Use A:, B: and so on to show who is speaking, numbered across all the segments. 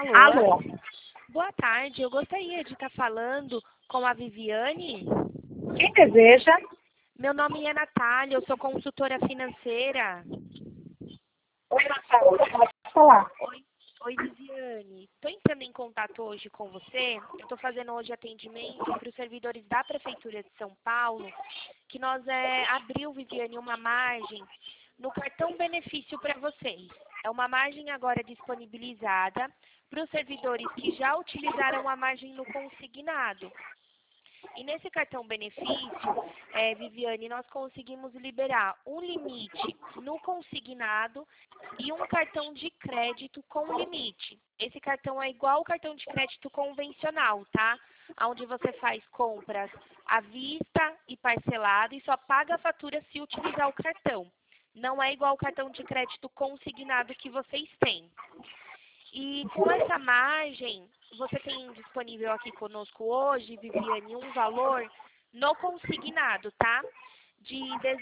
A: Alô?
B: Alô?
A: Boa tarde, eu gostaria de estar falando com a Viviane.
B: Quem deseja?
A: Meu nome é Natália, eu sou consultora financeira.
B: Oi, Natália, pode falar.
A: Oi, Viviane. Estou entrando em contato hoje com você. Eu estou fazendo hoje atendimento para os servidores da Prefeitura de São Paulo, que nós abriu, Viviane, uma margem no cartão benefício para vocês. É uma margem agora disponibilizada para os servidores que já utilizaram a margem no consignado. E nesse cartão benefício, Viviane, nós conseguimos liberar um limite no consignado e um cartão de crédito com limite. Esse cartão é igual ao cartão de crédito convencional, tá? Onde você faz compras à vista e parcelado e só paga a fatura se utilizar o cartão. Não é igual ao cartão de crédito consignado que vocês têm. E com essa margem, você tem disponível aqui conosco hoje, Viviane, um valor no consignado, tá? De R$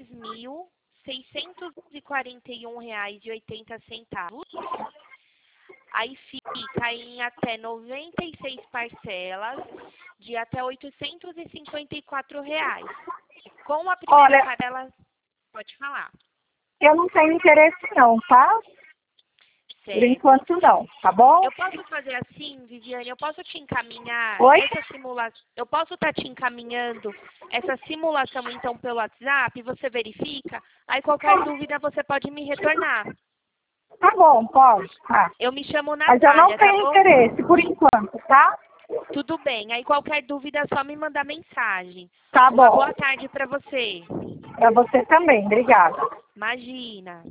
A: 16.641,80. Aí fica em até 96 parcelas de até R$ 854. Com a primeira parcela, pode falar.
B: Eu não tenho interesse não, tá?
A: Certo.
B: Por enquanto não, tá bom?
A: Eu posso fazer assim, Viviane? Eu posso te encaminhar essa simulação? Eu posso estar te encaminhando essa simulação, então, pelo WhatsApp? Você verifica? Aí, qualquer dúvida, você pode me retornar.
B: Tá bom, pode. Tá.
A: Eu me chamo Natália,
B: Mas eu não tenho
A: tá bom?
B: interesse, por enquanto, tá?
A: Tudo bem. Aí, qualquer dúvida, é só me mandar mensagem.
B: Tá bom.
A: Uma boa tarde para você.
B: Pra você também, obrigada.
A: Imagina.